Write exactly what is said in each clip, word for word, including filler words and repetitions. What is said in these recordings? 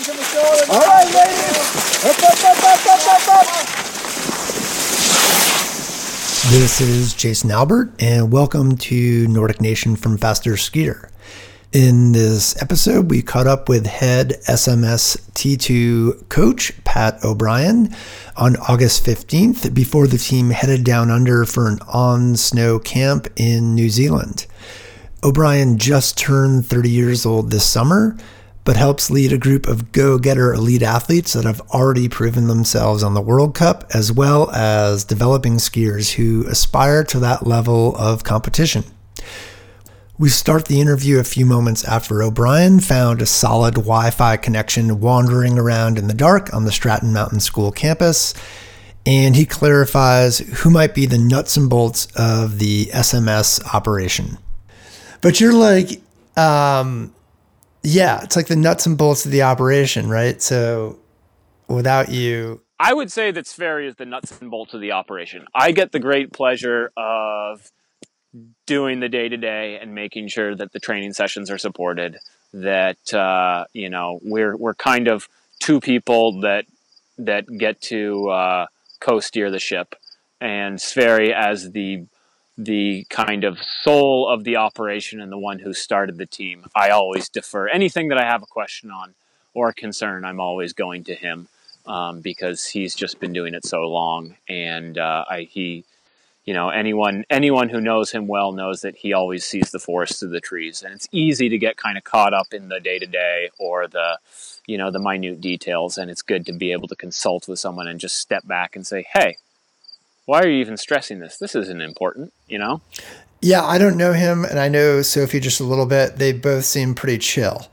from the shoulder. All right, ladies. Up, up, up, up, up, up, up. This is Jason Albert, and welcome to Nordic Nation from Faster Skier. In this episode, we caught up with head S M S T two coach Pat O'Brien on August fifteenth before the team headed down under for an on-snow camp in New Zealand. O'Brien just turned thirty years old this summer, but helps lead a group of go-getter elite athletes that have already proven themselves on the World Cup, as well as developing skiers who aspire to that level of competition. We start the interview a few moments after O'Brien found a solid Wi-Fi connection wandering around in the dark on the Stratton Mountain School campus, and he clarifies who might be the nuts and bolts of the S M S operation. But you're like, um, yeah, it's like the nuts and bolts of the operation, right? So without you... I would say that Sverre is the nuts and bolts of the operation. I get the great pleasure of doing the day-to-day and making sure that the training sessions are supported, that, uh, you know, we're, we're kind of two people that, that get to, uh, co-steer the ship, and Sverre as the, the kind of soul of the operation and the one who started the team. I always defer anything that I have a question on or a concern. I'm always going to him, um, because he's just been doing it so long. And, uh, I, he, You know, anyone anyone who knows him well knows that he always sees the forest through the trees, and it's easy to get kind of caught up in the day to day or the, you know, the minute details. And it's good to be able to consult with someone and just step back and say, "Hey, why are you even stressing this? This isn't important," you know? Yeah, I don't know him, and I know Sophie just a little bit. They both seem pretty chill.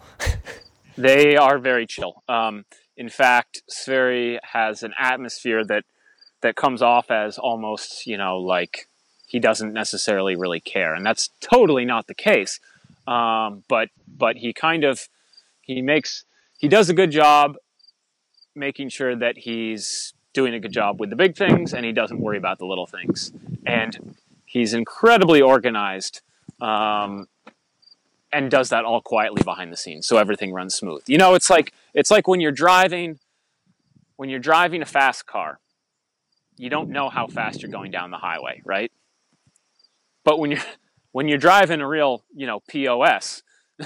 They are very chill. Um, in fact, Sverre has an atmosphere that. that comes off as almost, you know, like he doesn't necessarily really care. And that's totally not the case. Um, but, but he kind of, he makes, he does a good job making sure that he's doing a good job with the big things, and he doesn't worry about the little things. And he's incredibly organized, um, and does that all quietly behind the scenes. So everything runs smooth. You know, it's like, it's like when you're driving, when you're driving a fast car, you don't know how fast you're going down the highway, right? But when you're when you're driving a real, you know, P O S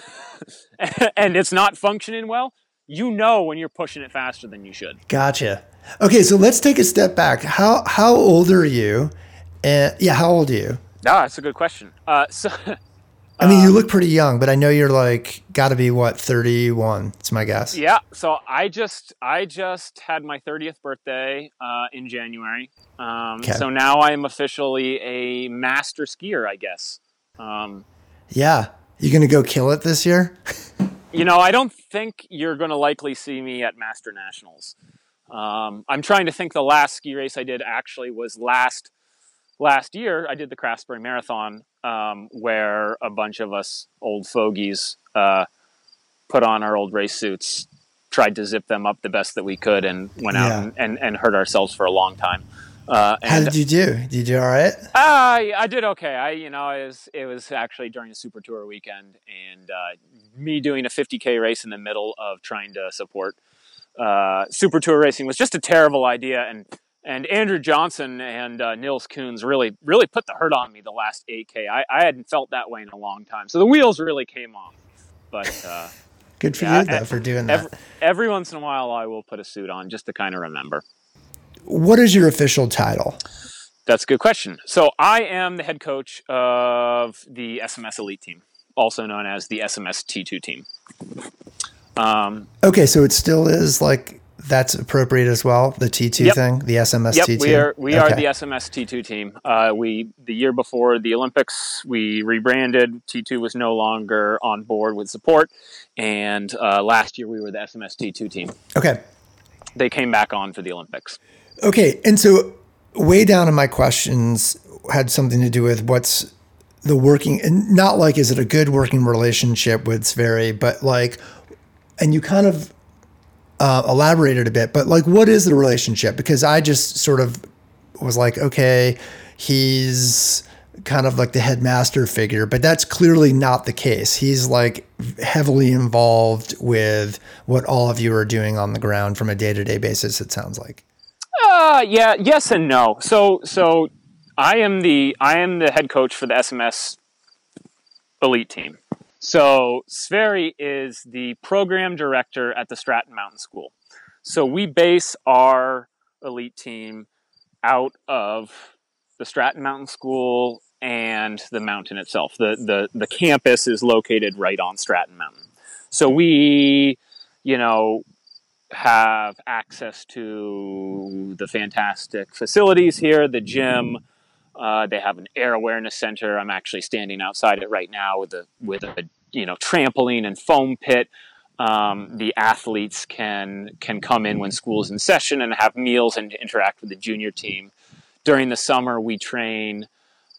and it's not functioning well, you know when you're pushing it faster than you should. Gotcha. Okay, so let's take a step back. How how old are you? And yeah, how old are you? Ah, that's a good question. Uh, so. I mean, you look pretty young, but I know you're like got to be what, thirty-one? It's my guess. Yeah. So I just I just had my thirtieth birthday uh, in January. Um, okay. So now I am officially a master skier, I guess. Um, yeah. You gonna go kill it this year? You know, I don't think you're going to likely see me at Master Nationals. Um, I'm trying to think. The last ski race I did actually was last last year. I did the Craftsbury Marathon. Um, where a bunch of us old fogies uh, put on our old race suits, tried to zip them up the best that we could, and went out yeah. and, and, and hurt ourselves for a long time. Uh, and, How did you do? Did you do all right? I I did okay. I you know it was it was actually during a Super Tour weekend, and uh, me doing a fifty K race in the middle of trying to support uh, Super Tour racing was just a terrible idea. And. And Andrew Johnson and uh, Nils Kuhns really, really put the hurt on me the last eight K. I, I hadn't felt that way in a long time. So the wheels really came off. But uh, good for yeah, you, though, for doing that. Every, every once in a while, I will put a suit on just to kind of remember. What is your official title? That's a good question. So I am the head coach of the S M S Elite team, also known as the S M S T two team. Um, okay, so it still is like... That's appropriate as well. The T two yep. thing, the S M S T two. Yep, we are we okay. are the S M S T two team. Uh, we the year before the Olympics, we rebranded. T two was no longer on board with support, and uh, last year we were the S M S T two team. Okay, they came back on for the Olympics. Okay, and so way down in my questions had something to do with what's the working, and not like is it a good working relationship with Sverre, but like, and you kind of. Uh, elaborated a bit, but like, what is the relationship? Because I just sort of was like, okay, he's kind of like the headmaster figure, but that's clearly not the case. He's like heavily involved with what all of you are doing on the ground from a day-to-day basis, it sounds like. Uh, yeah, yes and no. So, so I am the, I am the head coach for the S M S elite team. So Sverre is the program director at the Stratton Mountain School. So we base our elite team out of the Stratton Mountain School and the mountain itself. The, the, the campus is located right on Stratton Mountain. So we, you know, have access to the fantastic facilities here, the gym. Uh, they have an air awareness center. I'm actually standing outside it right now with a, with a, you know, trampoline and foam pit. Um, the athletes can, can come in when school's in session and have meals and interact with the junior team. During the summer, we train,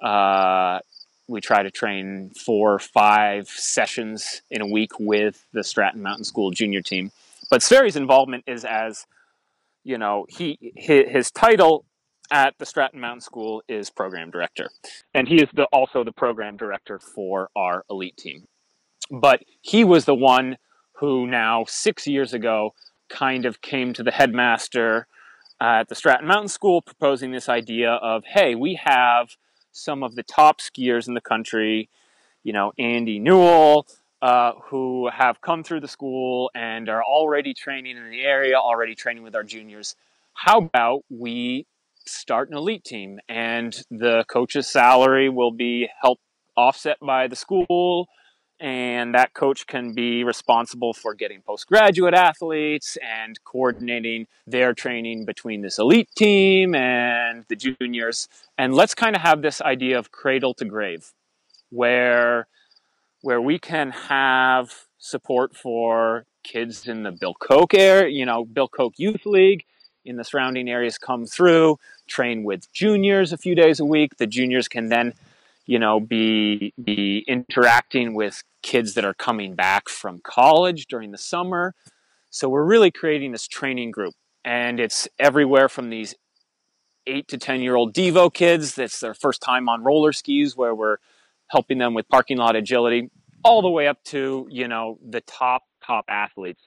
uh, we try to train four or five sessions in a week with the Stratton Mountain School junior team. But Sverre's involvement is as, you know, he his, his title at the Stratton Mountain School is program director. And he is the, also the program director for our elite team. But he was the one who now six years ago kind of came to the headmaster uh, at the Stratton Mountain School proposing this idea of, hey, we have some of the top skiers in the country, you know, Andy Newell, uh, who have come through the school and are already training in the area, already training with our juniors. How about we start an elite team, and the coach's salary will be helped offset by the school, and that coach can be responsible for getting postgraduate athletes and coordinating their training between this elite team and the juniors. And let's kind of have this idea of cradle to grave, where where we can have support for kids in the Bill Koch area, you know, Bill Koch Youth League in the surrounding areas come through, train with juniors a few days a week. The juniors can then, you know, be be interacting with kids that are coming back from college during the summer. So we're really creating this training group, and it's everywhere from these eight to ten year old Devo kids that's their first time on roller skis, where we're helping them with parking lot agility, all the way up to, you know, the top top athletes.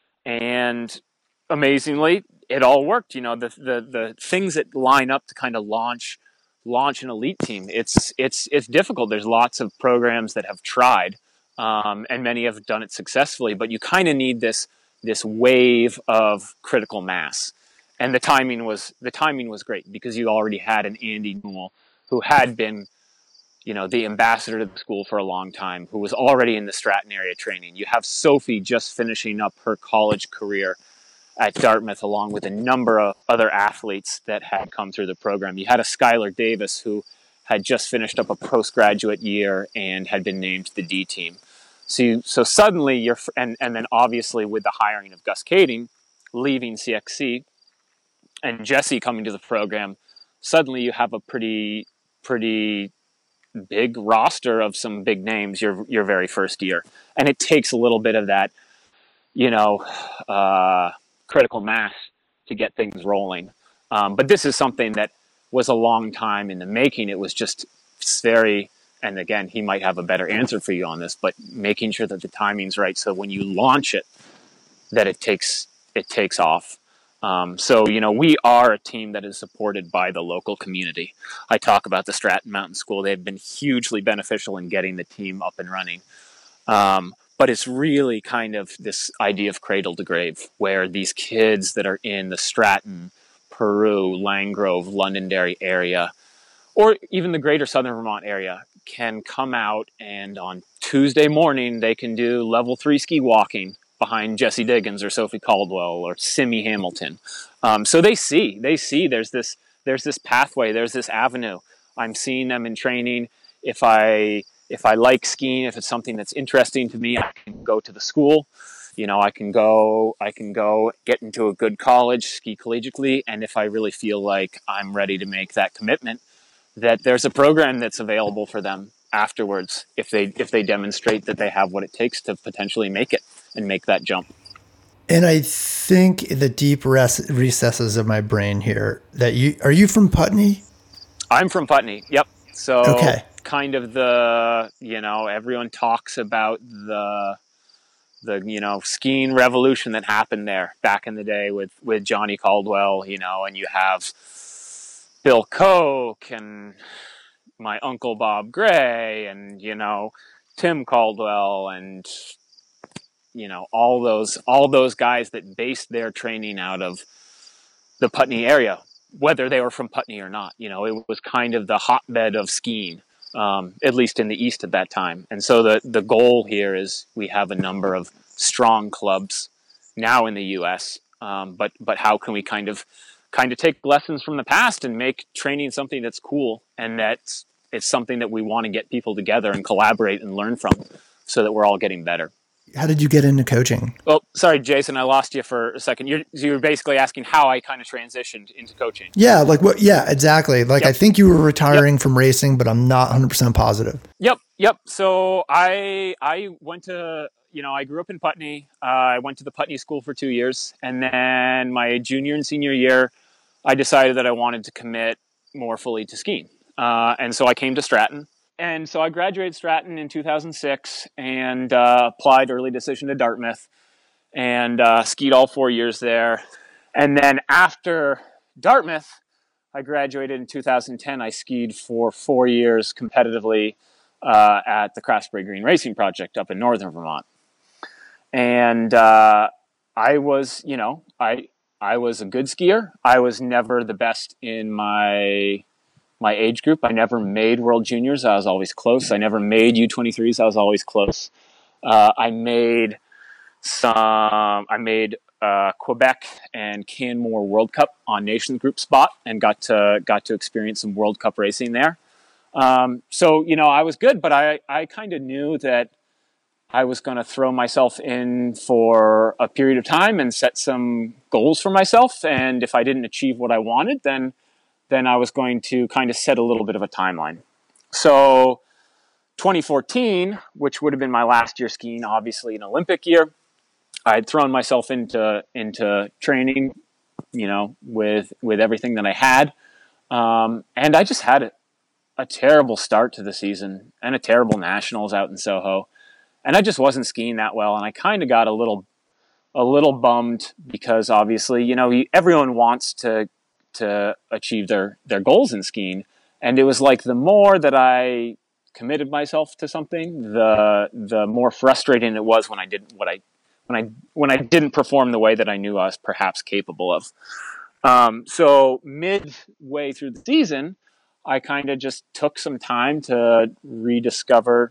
And amazingly, it all worked. You know, the the the things that line up to kind of launch launch an elite team, it's it's it's difficult. There's lots of programs that have tried, um, and many have done it successfully, but you kind of need this this wave of critical mass. And the timing was the timing was great, because you already had an Andy Newell who had been, you know, the ambassador to the school for a long time, who was already in the Stratton area training. You have Sophie just finishing up her college career at Dartmouth, along with a number of other athletes that had come through the program. You had a Skylar Davis who had just finished up a postgraduate year and had been named to the D team. So, you, so suddenly you're, and, and then obviously with the hiring of Gus Kading, leaving C X C, and Jesse coming to the program, suddenly you have a pretty, pretty big roster of some big names your your very first year. And it takes a little bit of that, you know, uh, critical mass to get things rolling. Um, but this is something that was a long time in the making. It was just very, and again, he might have a better answer for you on this, but making sure that the timing's right, so when you launch it, that it takes it takes off. Um, so, you know, we are a team that is supported by the local community. I talk about the Stratton Mountain School. They've been hugely beneficial in getting the team up and running. Um, but it's really kind of this idea of cradle to grave, where these kids that are in the Stratton, Peru, Langgrove, Londonderry area, or even the greater Southern Vermont area, can come out, and on Tuesday morning, they can do level three ski walking behind Jesse Diggins or Sophie Caldwell or Simi Hamilton. Um, so they see, they see there's this, there's this pathway, there's this avenue. I'm seeing them in training. If I, if I like skiing, if it's something that's interesting to me, I can go to the school. You know, I can go, I can go get into a good college, ski collegiately. And if I really feel like I'm ready to make that commitment, that there's a program that's available for them afterwards, if they, if they demonstrate that they have what it takes to potentially make it and make that jump. And I think the deep res- recesses of my brain here that you, are you from Putney? I'm from Putney. Yep. So Okay. kind of the, you know, everyone talks about the, the, you know, skiing revolution that happened there back in the day with, with Johnny Caldwell, you know, and you have Bill Koch and my uncle Bob Gray and, you know, Tim Caldwell and, you know, all those, all those guys that based their training out of the Putney area, whether they were from Putney or not. You know, it was kind of the hotbed of skiing, um, at least in the East at that time. And so the, the goal here is we have a number of strong clubs now in the U S, um, but, but how can we kind of, kind of take lessons from the past and make training something that's cool and that's, it's something that we want to get people together and collaborate and learn from so that we're all getting better. How did you get into coaching? Well, sorry, Jason, I lost you for a second. You're, you were basically asking how I kind of transitioned into coaching. Yeah, like what? Yeah, exactly. Like Yep. I think you were retiring Yep. from racing, but I'm not one hundred percent positive. Yep, yep. So I I went to, you know, I grew up in Putney. Uh, I went to the Putney School for two years. And then my junior and senior year, I decided that I wanted to commit more fully to skiing. Uh, and so I came to Stratton. And so I graduated Stratton in two thousand six and uh, applied early decision to Dartmouth and uh, skied all four years there. And then after Dartmouth, I graduated in two thousand ten. I skied for four years competitively uh, at the Craftsbury Green Racing Project up in northern Vermont. And uh, I was, you know, I I was a good skier. I was never the best in my my age group. I never made World Juniors. I was always close. I never made U twenty-threes. I was always close. Uh, I made some. I made uh, Quebec and Canmore World Cup on Nations Group spot, and got to got to experience some World Cup racing there. Um, so you know, I was good, but I I kind of knew that I was going to throw myself in for a period of time and set some goals for myself. And if I didn't achieve what I wanted, then then I was going to kind of set a little bit of a timeline. So twenty fourteen, which would have been my last year skiing, obviously an Olympic year, I had thrown myself into into training, you know, with with everything that I had. Um, and I just had a, a terrible start to the season and a terrible nationals out in Soho. And I just wasn't skiing that well. And I kind of got a little a little bummed because obviously, you know, everyone wants to to achieve their, their goals in skiing. And it was like the more that I committed myself to something, the the more frustrating it was when I didn't what I when I when I didn't perform the way that I knew I was perhaps capable of. Um, so midway through the season, I kind of just took some time to rediscover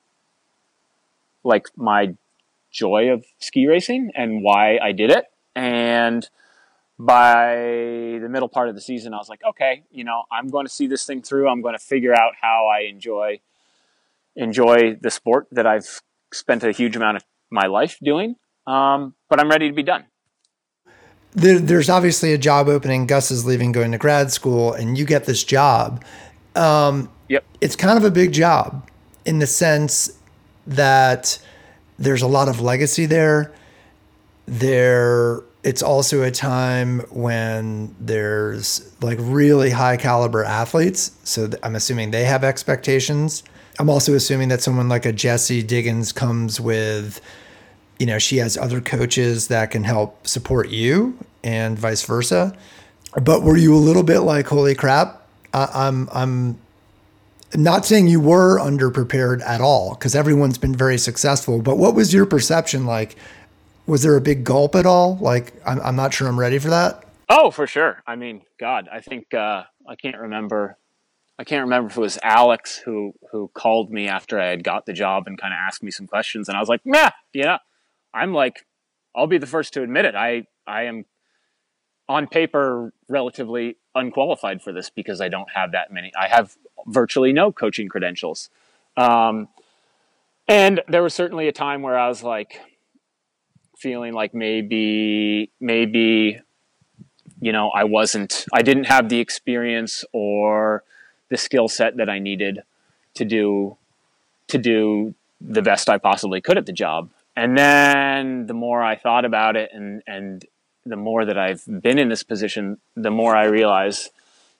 like my joy of ski racing and why I did it. And by the middle part of the season, I was like, okay, you know, I'm going to see this thing through. I'm going to figure out how I enjoy enjoy the sport that I've spent a huge amount of my life doing. Um, but I'm ready to be done. There, there's obviously a job opening. Gus is leaving, going to grad school, and you get this job. Um, yep. It's kind of a big job in the sense that there's a lot of legacy there. There, it's also a time when there's like really high caliber athletes. So th- I'm assuming they have expectations. I'm also assuming that someone like a Jessie Diggins comes with, you know, she has other coaches that can help support you and vice versa. But were you a little bit like, holy crap, I- I'm, I'm not saying you were underprepared at all, because everyone's been very successful, but what was your perception like? Was there a big gulp at all? Like, I'm, I'm not sure I'm ready for that. Oh, for sure. I mean, God, I think, uh, I can't remember. I can't remember if it was Alex who, who called me after I had got the job and kind of asked me some questions. And I was like, meh, you know, I'm like, I'll be the first to admit it. I, I am on paper relatively unqualified for this because I don't have that many. I have virtually no coaching credentials. Um, and there was certainly a time where I was like feeling like maybe, maybe, you know, I wasn't, I didn't have the experience or the skill set that I needed to do, to do the best I possibly could at the job. And then the more I thought about it and, and the more that I've been in this position, the more I realize,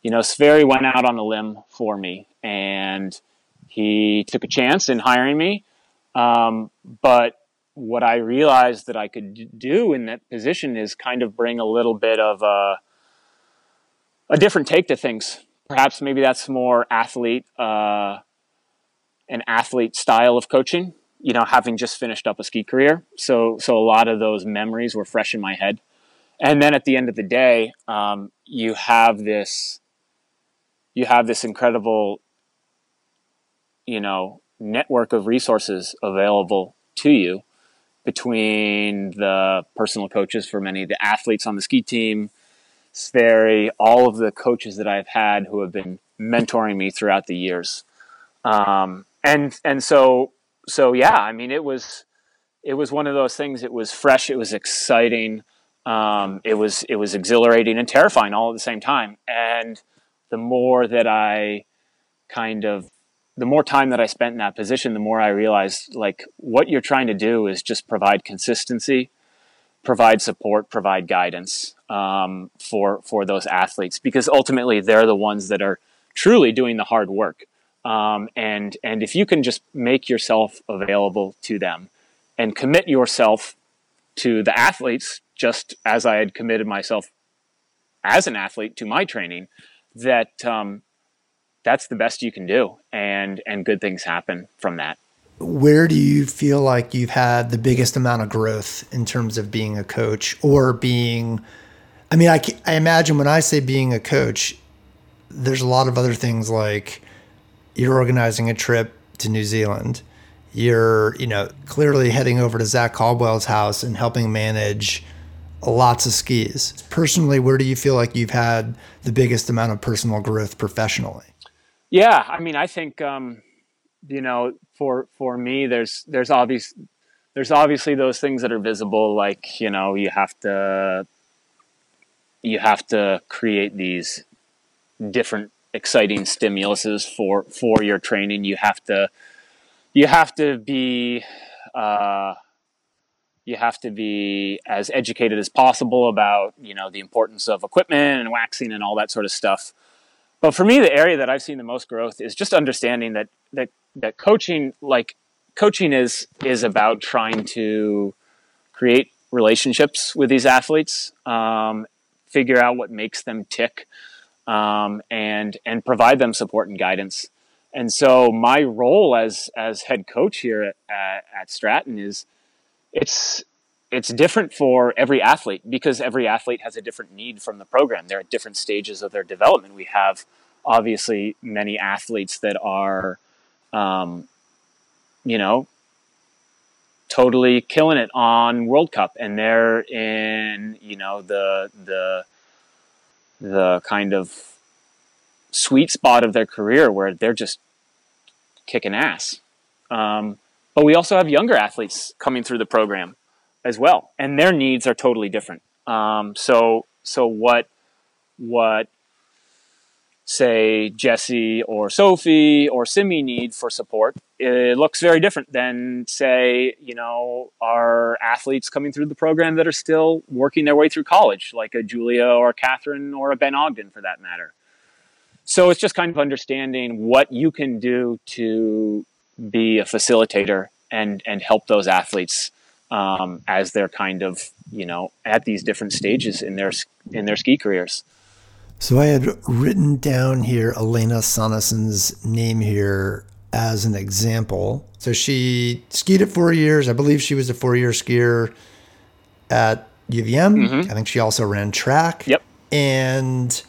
you know, Sverre went out on a limb for me, and he took a chance in hiring me. Um, but what I realized that I could do in that position is kind of bring a little bit of a, a different take to things. Perhaps maybe that's more athlete, uh, an athlete style of coaching, you know, having just finished up a ski career. So, so a lot of those memories were fresh in my head. And then at the end of the day, um, you have this, you have this incredible, you know, network of resources available to you between the personal coaches for many of the athletes on the ski team, Sverre, all of the coaches that I've had who have been mentoring me throughout the years. Um, and, and so, so yeah, I mean, it was, it was one of those things. It was fresh. It was exciting. Um, it was, it was exhilarating and terrifying all at the same time. And the more that I kind of, the more time that I spent in that position, the more I realized, like, what you're trying to do is just provide consistency, provide support, provide guidance, um, for, for those athletes, because ultimately they're the ones that are truly doing the hard work. Um, and, and if you can just make yourself available to them and commit yourself to the athletes, just as I had committed myself as an athlete to my training, that, um, that's the best you can do. And, and good things happen from that. Where do you feel like you've had the biggest amount of growth in terms of being a coach or being, I mean, I, I imagine when I say being a coach, there's a lot of other things, like you're organizing a trip to New Zealand. You're, you know, clearly heading over to Zach Caldwell's house and helping manage lots of skis. Personally, where do you feel like you've had the biggest amount of personal growth professionally? Yeah, I mean, I think, um, you know, for, for me, there's, there's obvious, there's obviously those things that are visible, like, you know, you have to, you have to create these different exciting stimuluses for, for your training. You have to, you have to be, uh, you have to be as educated as possible about, you know, the importance of equipment and waxing and all that sort of stuff. But for me, the area that I've seen the most growth is just understanding that, that, that coaching, like coaching is, is about trying to create relationships with these athletes, um, figure out what makes them tick, um, and, and provide them support and guidance. And so my role as, as head coach here at, at, at Stratton is it's, it's different for every athlete, because every athlete has a different need from the program. They're at different stages of their development. We have obviously many athletes that are, um, you know, totally killing it on World Cup, and they're in, you know, the, the, the kind of sweet spot of their career where they're just kicking ass. Um, but we also have younger athletes coming through the program as well, and their needs are totally different. Um, so, so what, what, say Jesse or Sophie or Simi need for support, it looks very different than, say, you know, our athletes coming through the program that are still working their way through college, like a Julia or a Catherine or a Ben Ogden for that matter. So it's just kind of understanding what you can do to be a facilitator and, and help those athletes um, as they're kind of, you know, at these different stages in their, in their ski careers. So I had written down here Elena Sonneson's name here as an example. So she skied it four years. I believe she was a four-year skier at U V M. Mm-hmm. I think she also ran track. Yep. And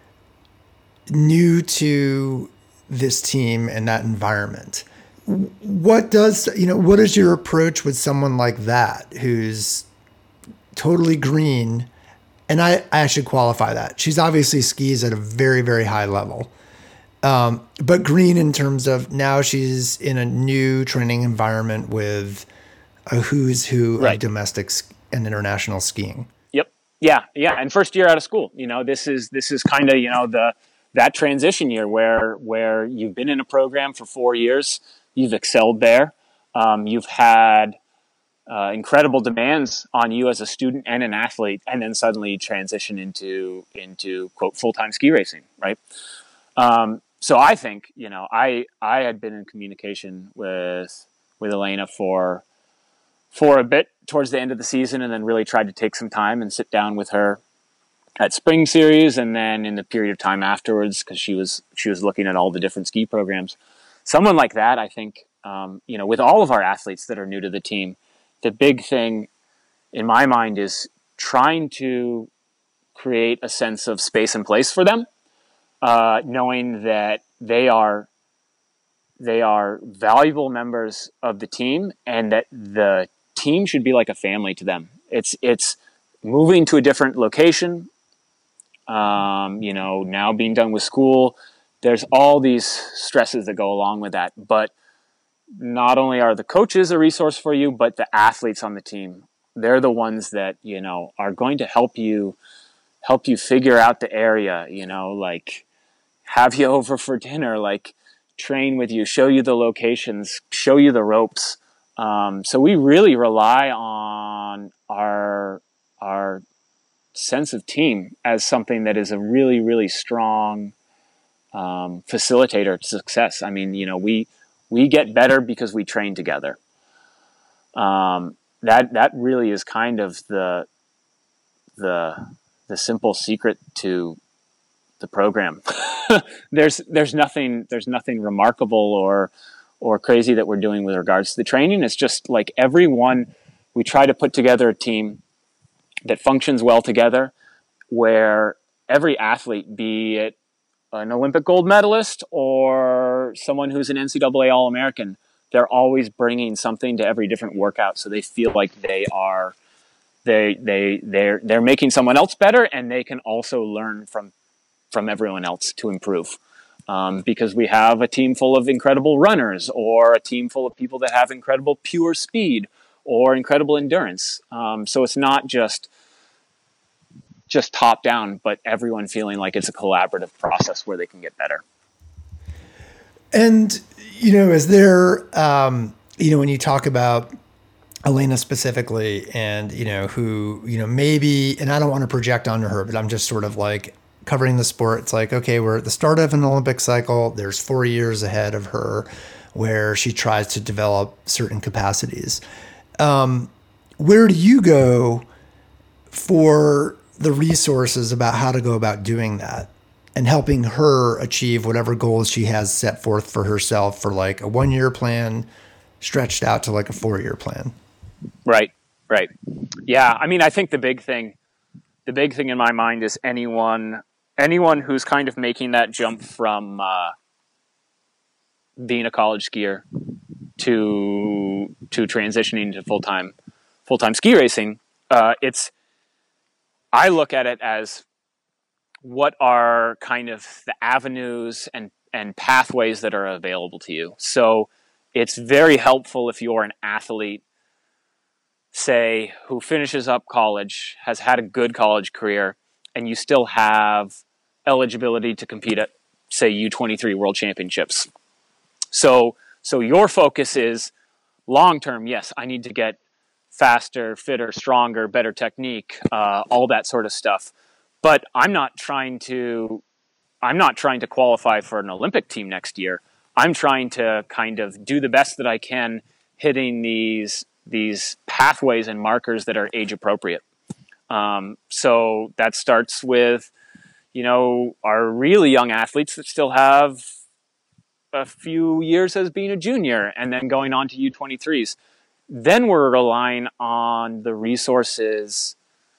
new to this team and that environment. What does, you know, what is your approach with someone like that who's totally green? And I, I should qualify that. She's obviously skis at a very, very high level. Um, but green in terms of now she's in a new training environment with a who's who right. of domestic and international skiing. Yep. Yeah. Yeah. And first year out of school, you know, this is, this is kind of, you know, the, that transition year where, where you've been in a program for four years, you've excelled there. Um, you've had uh, incredible demands on you as a student and an athlete, and then suddenly transition into into quote full-time ski racing, right? Um, so I think, you know, I I had been in communication with with Elena for for a bit towards the end of the season, and then really tried to take some time and sit down with her at spring series, and then in the period of time afterwards, because she was she was looking at all the different ski programs. Someone like that, I think, um, you know, with all of our athletes that are new to the team, the big thing in my mind is trying to create a sense of space and place for them, uh, knowing that they are they are valuable members of the team, and that the team should be like a family to them. It's it's moving to a different location. Um, you know, now being done with school, there's all these stresses that go along with that. But not only are the coaches a resource for you, but the athletes on the team, they're the ones that, you know, are going to help you, help you figure out the area, you know, like have you over for dinner, like train with you, show you the locations, show you the ropes. Um, so we really rely on our, our, sense of team as something that is a really, really strong um, facilitator to success. I mean, you know, we we get better because we train together. Um, that that really is kind of the the the simple secret to the program. there's there's nothing there's nothing remarkable or or crazy that we're doing with regards to the training. It's just like everyone, we try to put together a team that functions well together, where every athlete, be it an Olympic gold medalist or someone who's an N C double A All-American, they're always bringing something to every different workout, so they feel like they are they they they're they're making someone else better, and they can also learn from from everyone else to improve. Um, because we have a team full of incredible runners, or a team full of people that have incredible pure speed or incredible endurance. Um, so it's not just just top down, but everyone feeling like it's a collaborative process where they can get better. And, you know, is there, um, you know, when you talk about Elena specifically and, you know, who, you know, maybe, and I don't want to project onto her, but I'm just sort of like covering the sport. It's like, okay, we're at the start of an Olympic cycle. There's four years ahead of her where she tries to develop certain capacities. Um, where do you go for the resources about how to go about doing that and helping her achieve whatever goals she has set forth for herself, for like a one year plan stretched out to like a four year plan? Right. Right. Yeah. I mean, I think the big thing, the big thing in my mind is anyone, anyone who's kind of making that jump from, uh, being a college skier to, to transitioning to full-time, full-time ski racing. Uh, it's, I look at it as what are kind of the avenues and, and pathways that are available to you. So it's very helpful if you're an athlete, say, who finishes up college, has had a good college career, and you still have eligibility to compete at, say, U twenty-three World Championships. So, so your focus is long-term. Yes, I need to get faster, fitter, stronger, better technique, uh, all that sort of stuff. But I'm not trying to, I'm not trying to qualify for an Olympic team next year. I'm trying to kind of do the best that I can, hitting these these pathways and markers that are age appropriate. Um, so that starts with, you know, our really young athletes that still have a few years as being a junior and then going on to U twenty-threes. Then we're relying on the resources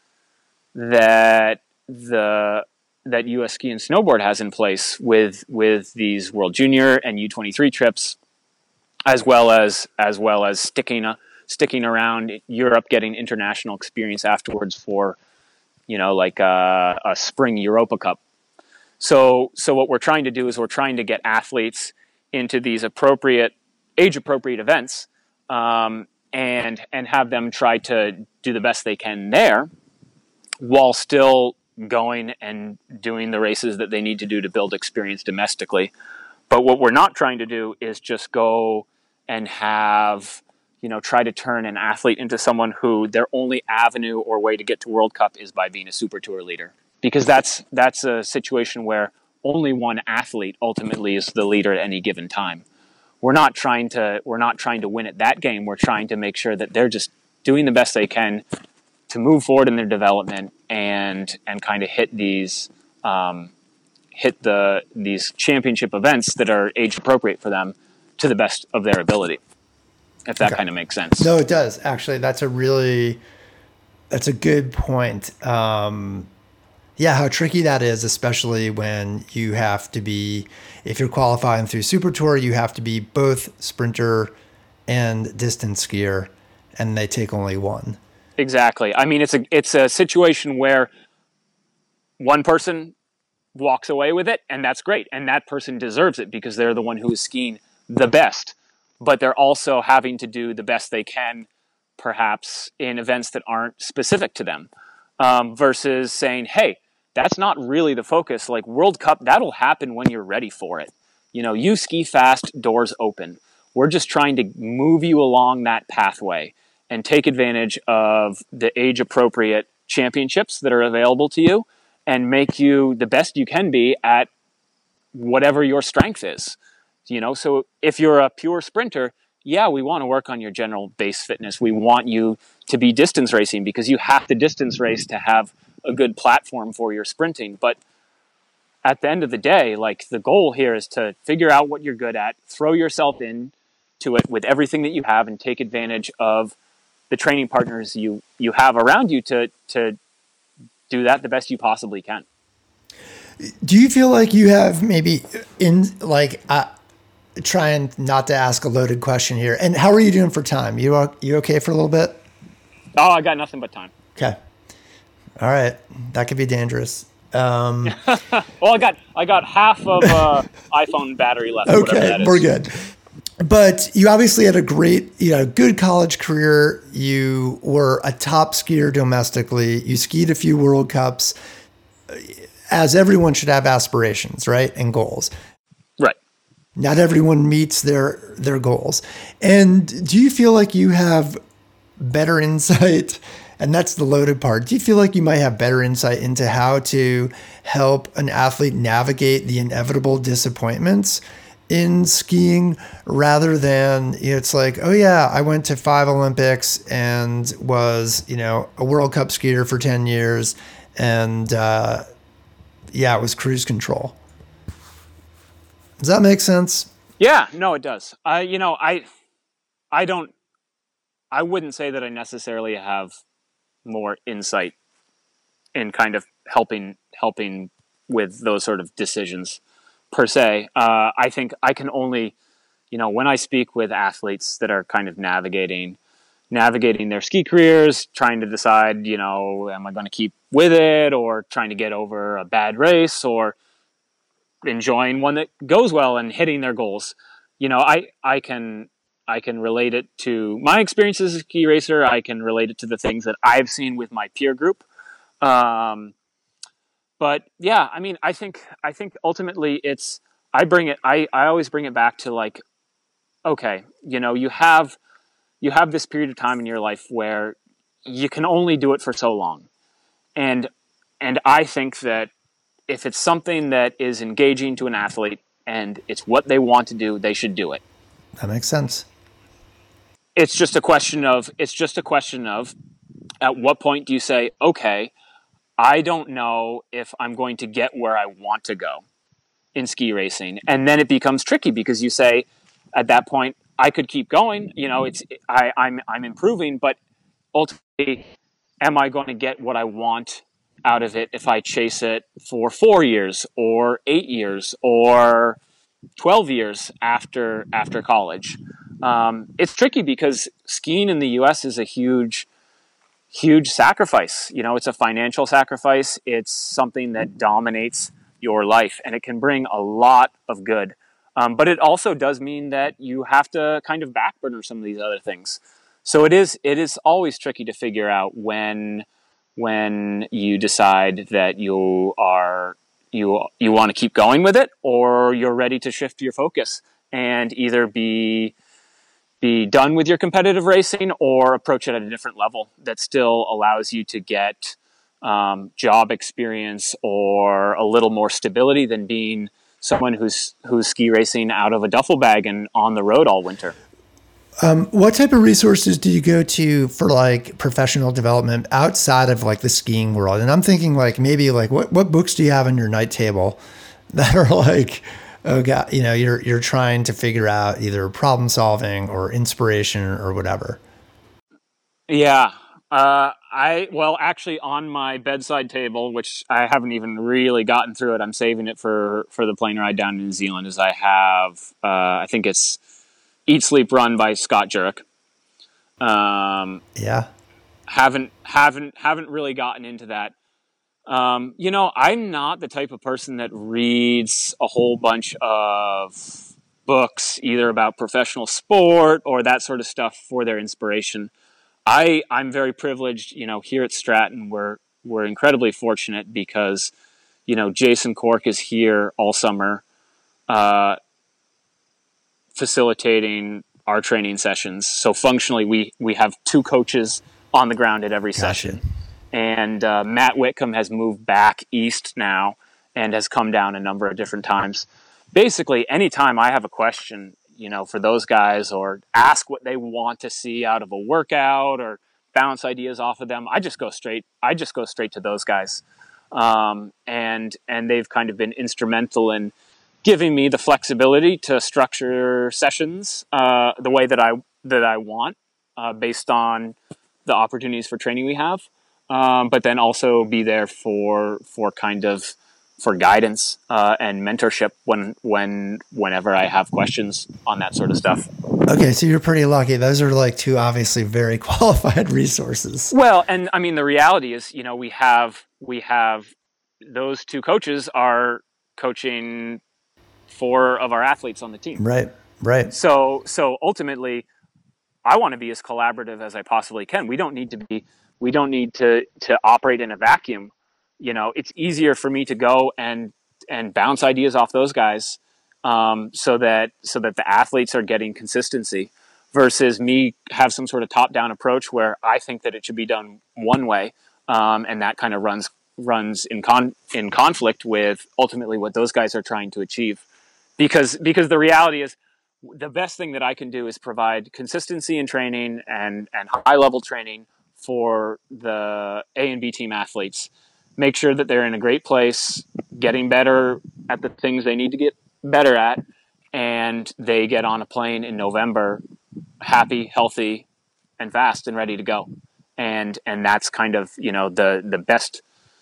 that the that U S Ski and Snowboard has in place with with these World Junior and U twenty-three trips, as well as as well as sticking a, sticking around Europe, getting international experience afterwards for, you know, like a, a spring Europa Cup. So so what we're trying to do is we're trying to get athletes into these appropriate age appropriate events. Um, and and have them try to do the best they can there while still going and doing the races that they need to do to build experience domestically. But what we're not trying to do is just go and have you know, try to turn an athlete into someone who their only avenue or way to get to World Cup is by being a Super Tour leader. Because that's that's a situation where only one athlete ultimately is the leader at any given time. We're not trying to we're not trying to win at that game. We're trying to make sure that they're just doing the best they can to move forward in their development and and kind of hit these um, hit the these championship events that are age appropriate for them to the best of their ability. If that okay. kind of makes sense. No, it does. Actually, that's a really that's a good point. Um, Yeah, how tricky that is, especially when you have to be, if you're qualifying through Super Tour, you have to be both sprinter and distance skier, and they take only one. Exactly. I mean, it's a it's a situation where one person walks away with it, and that's great, and that person deserves it because they're the one who is skiing the best. But they're also having to do the best they can, perhaps in events that aren't specific to them, um, versus saying, hey, that's not really the focus. Like World Cup, that'll happen when you're ready for it. You know, you ski fast, doors open. We're just trying to move you along that pathway and take advantage of the age-appropriate championships that are available to you and make you the best you can be at whatever your strength is. You know, so if you're a pure sprinter, yeah, we want to work on your general base fitness. We want you to be distance racing because you have to distance race to have a good platform for your sprinting. But at the end of the day, like the goal here is to figure out what you're good at, throw yourself in to it with everything that you have and take advantage of the training partners you, you have around you to, to do that the best you possibly can. Do you feel like you have maybe in like, uh, trying not to ask a loaded question here. And how are you doing for time? You you okay for a little bit? Oh, I got nothing but time. Okay. All right. That could be dangerous. Um, well, I got I got half of uh, iPhone battery left. Okay, we're good. But you obviously had a great, you know, good college career. You were a top skier domestically. You skied a few World Cups. As everyone should have aspirations, right, and goals. Right. Not everyone meets their their goals. And do you feel like you have better insight? And that's the loaded part. Do you feel like you might have better insight into how to help an athlete navigate the inevitable disappointments in skiing rather than, you know, it's like, oh yeah, I went to five Olympics and was, you know, a World Cup skier for ten years. And uh, yeah, it was cruise control. Does that make sense? Yeah, no, it does. I, you know, I, I don't, I wouldn't say that I necessarily have more insight in kind of helping, helping with those sort of decisions per se. Uh, I think I can only, you know, when I speak with athletes that are kind of navigating, navigating their ski careers, trying to decide, you know, am I going to keep with it or trying to get over a bad race or enjoying one that goes well and hitting their goals. You know, I, I can, I can relate it to my experience as a ski racer. I can relate it to the things that I've seen with my peer group. Um, but yeah, I mean, I think, I think ultimately it's, I bring it, I, I always bring it back to like, okay, you know, you have, you have this period of time in your life where you can only do it for so long. And, and I think that if it's something that is engaging to an athlete and it's what they want to do, they should do it. That makes sense. It's just a question of, it's just a question of at what point do you say, okay, I don't know if I'm going to get where I want to go in ski racing. And then it becomes tricky because you say at that point, I could keep going, you know, it's, I, I'm, I'm improving, but ultimately, am I going to get what I want out of it if I chase it for four years or eight years or twelve years after after college? Um, it's tricky because skiing in the U S is a huge, huge sacrifice. You know, it's a financial sacrifice. It's something that dominates your life and it can bring a lot of good. Um, but it also does mean that you have to kind of backburner some of these other things. So it is it is always tricky to figure out when when you decide that you are you you want to keep going with it or you're ready to shift your focus and either be be done with your competitive racing or approach it at a different level that still allows you to get um, job experience or a little more stability than being someone who's who's ski racing out of a duffel bag and on the road all winter. Um, what type of resources do you go to for like professional development outside of like the skiing world? And I'm thinking like maybe like what, what books do you have on your night table that are like, oh God, you know, you're, you're trying to figure out either problem solving or inspiration or whatever. Yeah. Uh, I, well, actually on my bedside table, which I haven't even really gotten through it, I'm saving it for, for the plane ride down to New Zealand, is I have, uh, I think it's Eat, Sleep, Run by Scott Jurek. Um, yeah. Haven't, haven't, haven't really gotten into that. Um, you know, I'm not the type of person that reads a whole bunch of books, either about professional sport or that sort of stuff for their inspiration. I, I'm very privileged, you know, here at Stratton, we're, we're incredibly fortunate because, you know, Jason Cork is here all summer, uh, facilitating our training sessions. So functionally, we, we have two coaches on the ground at every Gotcha. session. And uh, Matt Whitcomb has moved back east now and has come down a number of different times. Basically, anytime I have a question, you know, for those guys or ask what they want to see out of a workout or bounce ideas off of them, I just go straight. I just go straight to those guys, um, and and they've kind of been instrumental in giving me the flexibility to structure sessions uh, the way that I that I want, uh, based on the opportunities for training we have. Um, but then also be there for for kind of for guidance uh, and mentorship when when whenever I have questions on that sort of stuff. Okay, so you're pretty lucky. Those are like two obviously very qualified resources. Well, and I mean the reality is, you know, we have we have those two coaches are coaching four of our athletes on the team. Right, right. So so ultimately, I want to be as collaborative as I possibly can. We don't need to be. We don't need to, to operate in a vacuum. You know, it's easier for me to go and, and bounce ideas off those guys, um, so that, so that the athletes are getting consistency versus me have some sort of top down approach where I think that it should be done one way. Um, and that kind of runs, runs in con in conflict with ultimately what those guys are trying to achieve, because, because the reality is the best thing that I can do is provide consistency in training and, and high level training for the A and B team athletes, make sure that they're in a great place, getting better at the things they need to get better at, and they get on a plane in November, happy, healthy, and fast and ready to go. And and that's kind of, you know, the the best.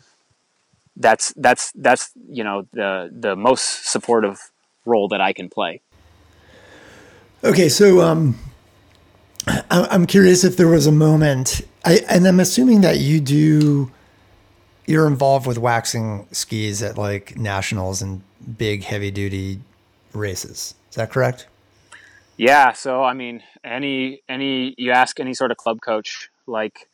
That's that's that's you know the the most supportive role that I can play. Okay, so um, I'm curious if there was a moment. I, and I'm assuming that you do, you're involved with waxing skis at like nationals and big heavy duty races. Is that correct? Yeah. So, I mean, any, any, you ask any sort of club coach, like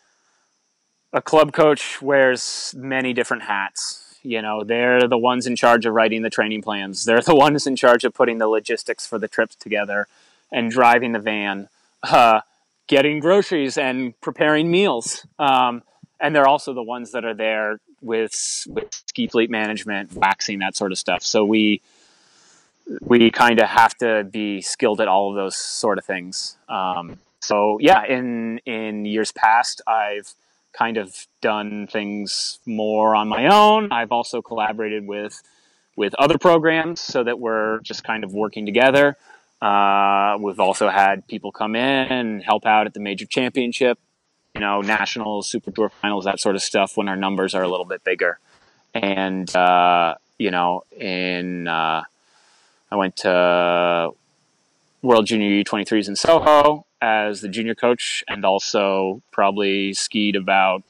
a club coach wears many different hats. You know, they're the ones in charge of writing the training plans. They're the ones in charge of putting the logistics for the trips together and driving the van. Uh, getting groceries and preparing meals. Um, and they're also the ones that are there with, with ski fleet management, waxing, that sort of stuff. So we, we kind of have to be skilled at all of those sort of things. Um, so yeah, in, in years past, I've kind of done things more on my own. I've also collaborated with, with other programs so that we're just kind of working together. Uh, we've also had people come in and help out at the major championship, you know, nationals, super tour finals, that sort of stuff when our numbers are a little bit bigger. And, uh, you know, in, uh, I went to World Junior U twenty-threes in Soho as the junior coach, and also probably skied about,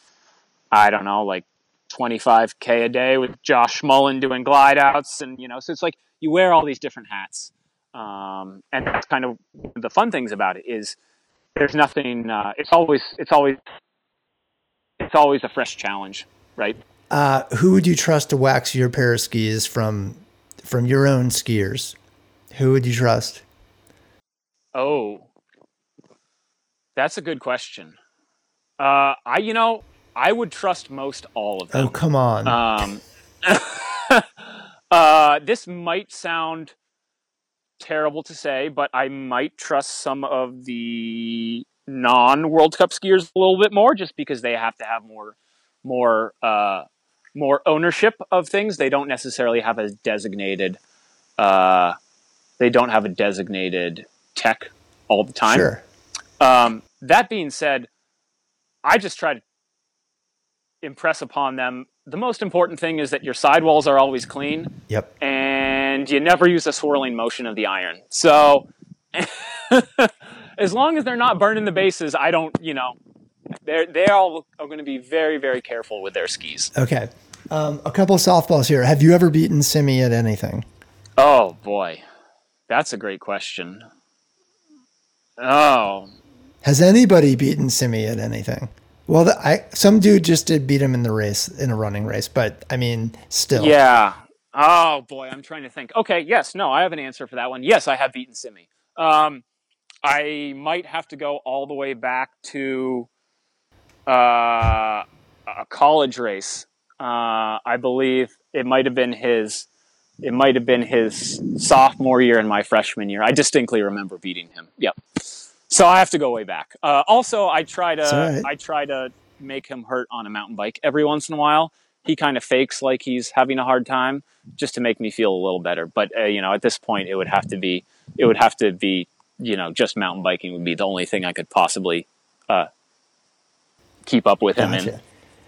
I don't know, like twenty-five K a day with Josh Mullen doing glide outs. And, you know, so it's like you wear all these different hats. Um, and that's kind of the fun things about it is there's nothing, uh, it's always, it's always, it's always a fresh challenge, right? Uh, who would you trust to wax your pair of skis from, from your own skiers? Who would you trust? Oh, that's a good question. Uh, I, you know, I would trust most all of them. Oh, come on. Um, uh, this might sound terrible to say, but I might trust some of the non-World Cup skiers a little bit more, just because they have to have more, more, uh, more ownership of things. They don't necessarily have a designated, uh, they don't have a designated tech all the time. Sure. Um, that being said, I just try to impress upon them the most important thing is that your sidewalls are always clean. Yep. And you never use a swirling motion of the iron. So as long as they're not burning the bases, I don't, you know, they're, they all are going to be very, very careful with their skis. Okay. Um, a couple of softballs here. Have you ever beaten Simi at anything? Oh, boy. That's a great question. Oh. Has anybody beaten Simi at anything? Well, the, I some dude just did beat him in the race, in a running race, but I mean, still. Yeah. Oh, boy. I'm trying to think. Okay. Yes. No, I have an answer for that one. Yes, I have beaten Simi. Um, I might have to go all the way back to uh, a college race. Uh, I believe it might have been his. It might have been his sophomore year and my freshman year. I distinctly remember beating him. Yep. So I have to go way back. Uh, also, I try to right. I try to make him hurt on a mountain bike every once in a while. He kind of fakes like he's having a hard time just to make me feel a little better. But uh, you know, at this point, it would have to be it would have to be you know just mountain biking would be the only thing I could possibly uh, keep up with him Gotcha.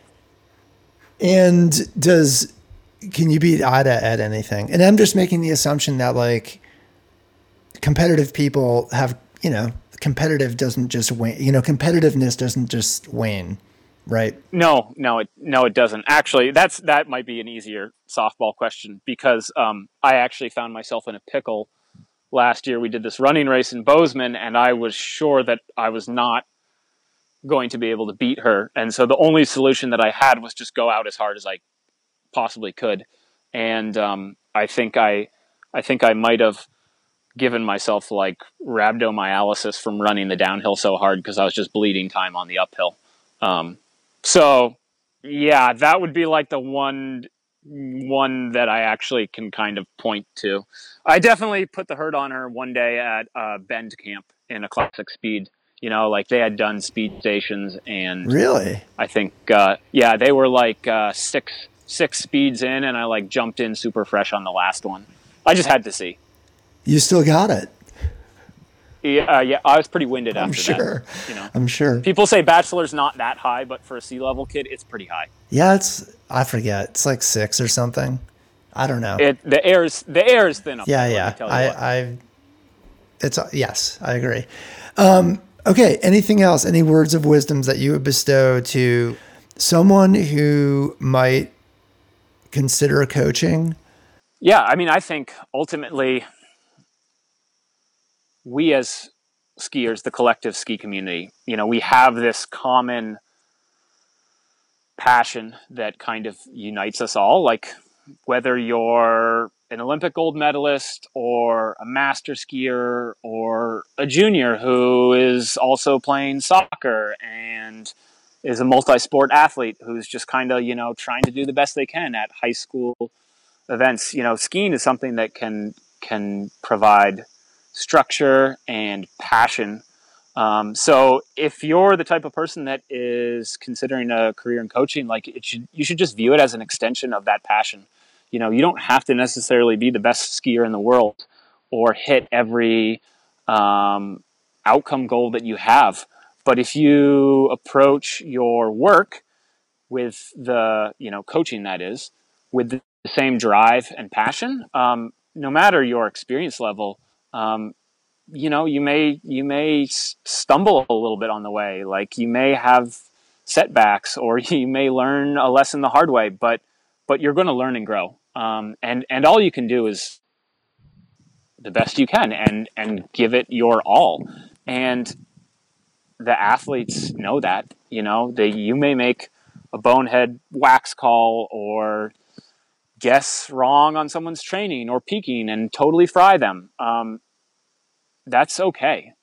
in. And does can you beat Ida at anything? And I'm just making the assumption that like competitive people have you know. Competitive doesn't just wane, you know, competitiveness doesn't just wane, right? No, no, it, no, it doesn't. Actually, that's, that might be an easier softball question because, um, I actually found myself in a pickle last year. We did this running race in Bozeman and I was sure that I was not going to be able to beat her. And so the only solution that I had was just go out as hard as I possibly could. And, um, I think I, I think I might have given myself like rhabdomyolysis from running the downhill so hard because I was just bleeding time on the uphill. Um, so yeah, that would be like the one one that I actually can kind of point to. I definitely put the hurt on her one day at uh, Bend Camp in a classic speed. You know, like they had done speed stations and really, I think uh, yeah, they were like uh, six six speeds in, and I like jumped in super fresh on the last one. I just had to see. You still got it. Yeah, uh, yeah, I was pretty winded I'm after sure. that. You know, I'm sure. People say Bachelor's not that high, but for a sea level kid, it's pretty high. Yeah, it's I forget. It's like six or something. I don't know. It the air is the air is thin up yeah, there. yeah. I, I, I, it's yes, I agree. Um, okay. Anything else? Any words of wisdoms that you would bestow to someone who might consider coaching? Yeah, I mean, I think ultimately, we as skiers, the collective ski community, you know, we have this common passion that kind of unites us all. Like whether you're an Olympic gold medalist or a master skier or a junior who is also playing soccer and is a multi-sport athlete who's just kind of, you know, trying to do the best they can at high school events. You know, skiing is something that can can provide structure and passion. Um, so if you're the type of person that is considering a career in coaching, like it should, you should just view it as an extension of that passion. You know, you don't have to necessarily be the best skier in the world or hit every um, outcome goal that you have. But if you approach your work with the, you know, coaching that is, with the same drive and passion, um, no matter your experience level, um, you know, you may, you may stumble a little bit on the way. Like you may have setbacks or you may learn a lesson the hard way, but, but you're going to learn and grow. Um, and, and all you can do is the best you can and, and give it your all. And the athletes know that, you know, they, you may make a bonehead wax call or guess wrong on someone's training or peaking and totally fry them. Um, that's okay.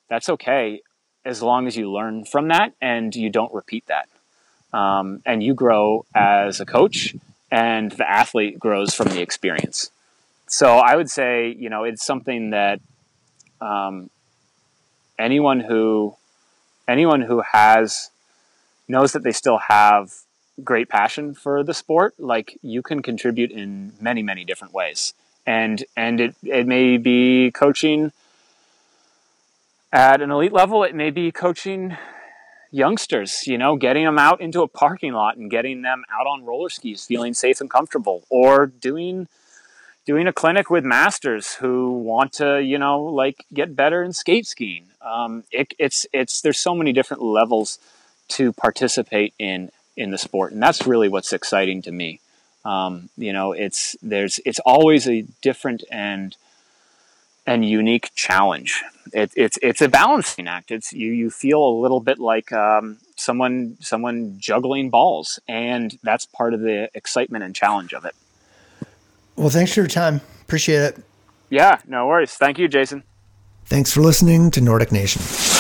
that's okay, as long as you learn from that and you don't repeat that. Um, and you grow as a coach, and the athlete grows from the experience. So I would say, you know, it's something that um, anyone who anyone who has knows that they still have great passion for the sport, like, you can contribute in many, many different ways. And and it, it may be coaching at an elite level. It may be coaching youngsters, you know, getting them out into a parking lot and getting them out on roller skis, feeling safe and comfortable, or doing doing a clinic with masters who want to, you know, like, get better in skate skiing. Um, it, it's it's there's so many different levels to participate in in the sport, and that's really what's exciting to me. Um, you know, it's there's it's always a different and and unique challenge. It, it's it's a balancing act. It's you you feel a little bit like um, someone someone juggling balls, and that's part of the excitement and challenge of it. Well, thanks for your time. Appreciate it. Yeah, no worries. Thank you, Jason. Thanks for listening to Nordic Nation.